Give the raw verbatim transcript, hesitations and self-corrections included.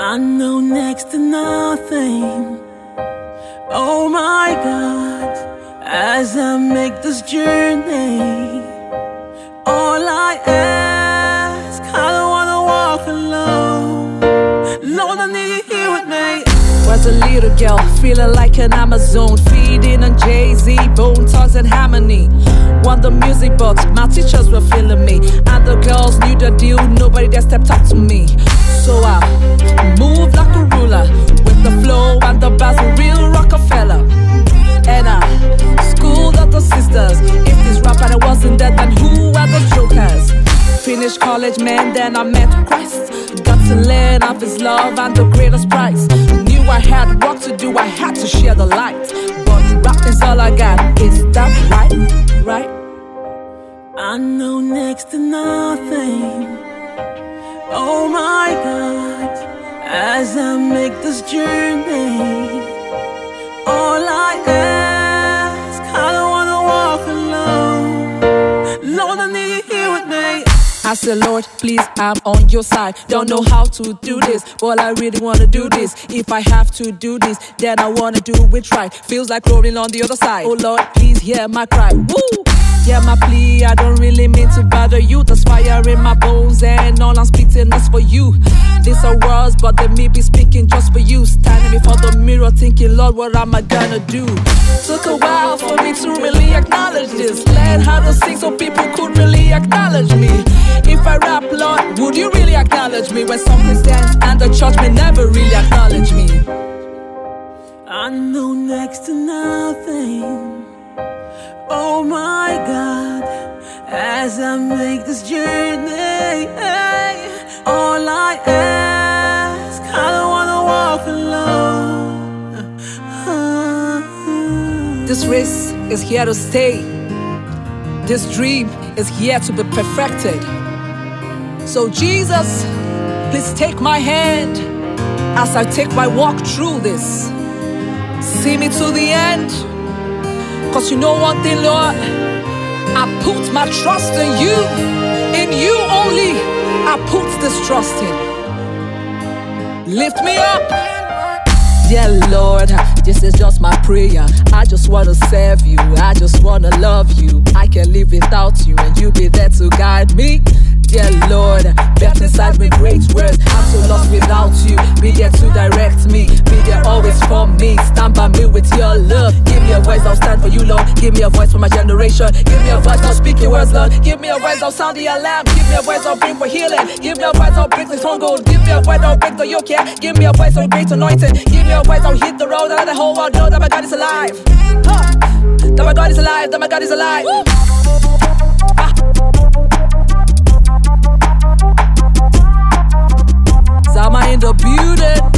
I know next to nothing. Oh my God, as I make this journey, all I ask, I don't wanna walk alone. Lord, I need you here with me. Was a little girl, feeling like an Amazon, feeding on Jay-Z, Bone Thugs and Harmony. Won the music box, my teachers were feeling me, and the girls knew the deal, nobody there stepped up to me. So I moved like a ruler, with the flow and the bass, a real Rockefeller. And I schooled up the sisters, if this rap and I wasn't dead, then who are the jokers? Finished college, man, then I met Christ. Got to learn of his love and the greatest price. Knew I had work to do, I had to share the light. But rap is all I got, is that right? Right? I know next to nothing. Oh my God, as I make this journey, all I ask, I don't wanna walk alone. Lord, I need you here with me. I said, Lord, please, I'm on your side. Don't know how to do this, but I really wanna do this. If I have to do this, then I wanna do it right. Feels like rolling on the other side. Oh Lord, please hear my cry. Woo! Yeah, my plea, I don't really mean to bother you. There's fire in my bones and all I'm spitting is for you. These are words, but they may be speaking just for you. Standing before the mirror thinking, Lord, what am I gonna do? Took a while for me to really acknowledge this. Learn how to sing so people could really acknowledge me. If I rap, Lord, would you really acknowledge me? When some Christians and the church may never really acknowledge me. I know next to nothing. Oh my God, as I make this journey, all I ask, I don't wanna walk alone. This race is here to stay. This dream is here to be perfected. So Jesus, please take my hand as I take my walk through this. See me to the end. Cause you know one thing, Lord, I put my trust in you. In you only, I put this trust in. Lift me up. Yeah, Lord, this is just my prayer. I just wanna serve you, I just wanna love you. I can't live without you, and you be there to guide me. Dear Lord, bet inside me great words. I'm so lost without you. Be there to direct me. Be there always for me. Stand by me with your love. Give me a voice, I'll stand for you, Lord. Give me a voice for my generation. Give me a voice, I'll speak your words, Lord. Give me a voice, I'll sound the alarm. Give me a voice, I'll bring for healing. Give me a voice, I'll break the stronghold. Give me a voice, I'll break the yoke, yeah. Give me a voice, I'll great anointing. Give me a voice, I'll hit the road. And let the whole world know that my God is alive. Huh. That my God is alive, that my God is alive. Woo. Ah. Zama in the building.